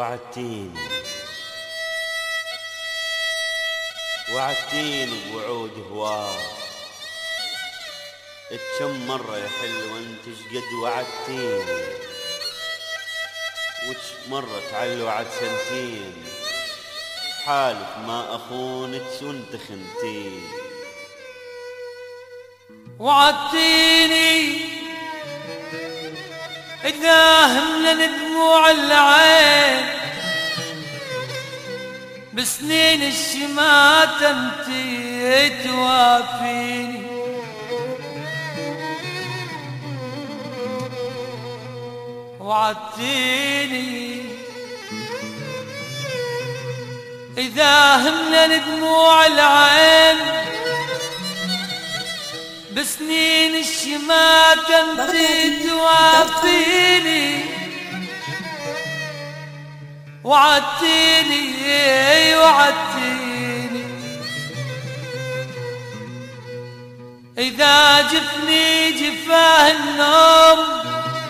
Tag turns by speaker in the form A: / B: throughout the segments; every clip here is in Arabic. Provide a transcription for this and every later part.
A: وعدتيني بوعود هواه. كم مرة يا حلوة انت شقد وعدتيني، وش مرة تعلو عد سنتين، حالف ما اخونك وانت خنتين.
B: وعدتيني إذا هملن دموع العين بسنين الشماتة انتي توافيني. وعدتيني إذا هملن دموع العين بسنين الشماتة انتي توافيني. وعدتيني إذا جفني جفاه النوم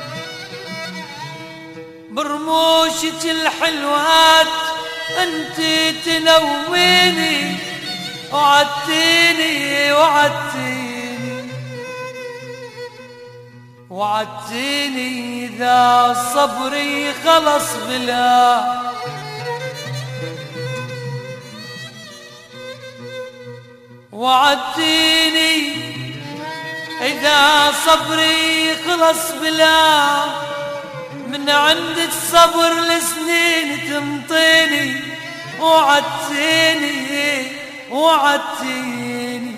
B: برموشك الحلوات انتي تنوميني. وعدتيني إذا صبري خلص بلا وعدتيني إذا صبري خلص بلا من عندك صبر لسنين تمطيني. وعدتيني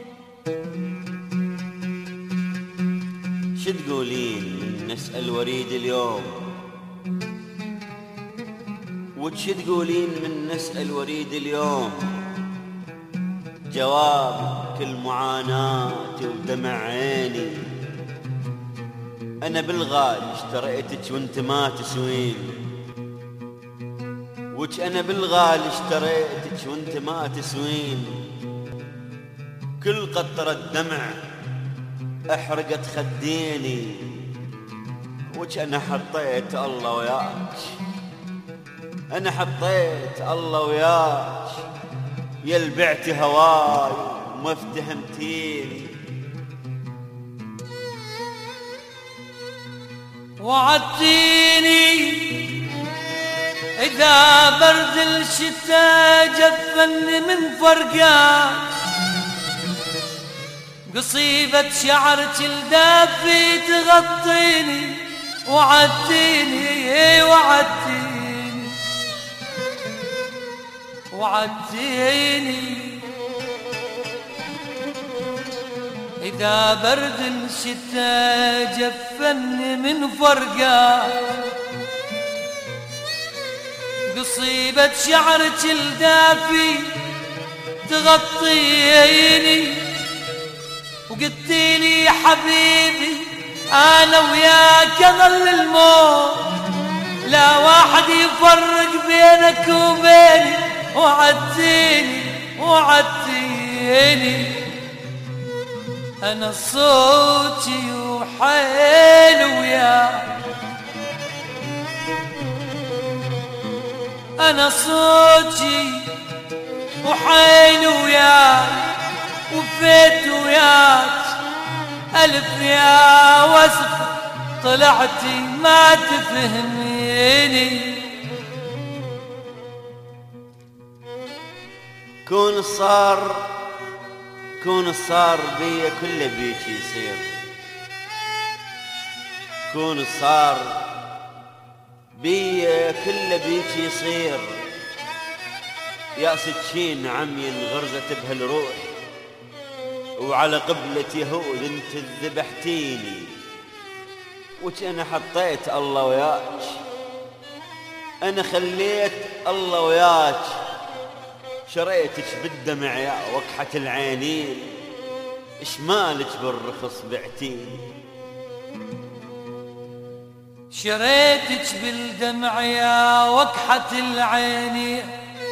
A: شو تقولين من نسأل وريد اليوم، وش تقولين من نسأل وريد اليوم، جواب كل معاناتي ودمع عيني. أنا بالغالي اشتريتك وانت ما تسوين، وش أنا بالغالي اشتريتك وانت ما تسوين. كل قطرة دمع احرقت خديني، وش أنا حطيت الله وياك، أنا حطيت الله وياك يا بعت هواي وما افتهمتيني.
B: وعدتيني إذا برد الشتاء جفني من فرقات قصيبة شعرك الدافي تغطيني. وعدتيني إذا برد الشتاء جفني من فرقات قصيبة شعرك الدافي تغطيني. وقلتيلي يا حبيبي أنا وياك ظل الموت، لا واحد يفرق بينك وبيني. وعدتيني أنا صوتي وحيل وياك، أنا صوتي وحيل وياك وفيت وياك ألف يا وصف طلعتي ما تفهميني.
A: كون صار بيا كل بيك يصير، كون صار بيا كل بيك يصير. يا سكين عمي انغرزت بهالروح، وعلى قبلة يهود انت ذبحتيني. وش انا حطيت الله وياك، انا خليت الله وياك، شريتك بالدمع يا وقحة العينين، اش مالك بالرخص بعتيني.
B: شريتك بالدمع يا وقحة العينين،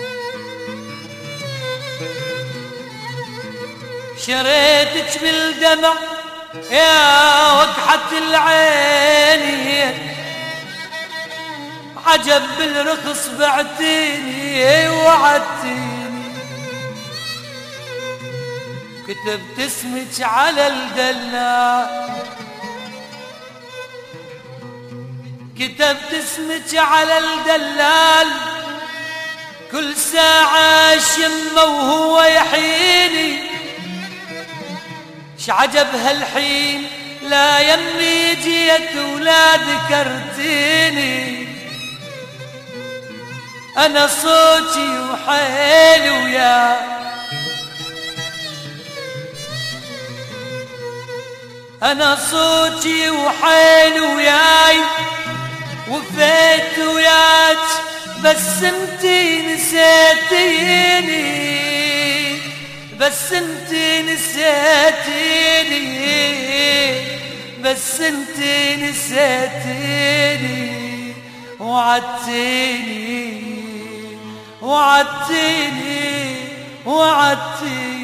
B: شريتك بالدمع يا وقحة العين، عجب بالرخص بعتيني وعدتيني، كتبت اسمك على الدلال، كتبت اسمك على الدلال، كل ساعة شمه وهو يحيني، شعجب هالحين لا يمي جيت ولا ذكرتيني، أنا صوتي وحيلي ويا أنا صوتي وحيلي وياي وفيت وياك، بس انتي نسيتيني، بس انتي نسيتيني، بس انتي نسيتيني، وعدتيني وعدتيني وعدتيني.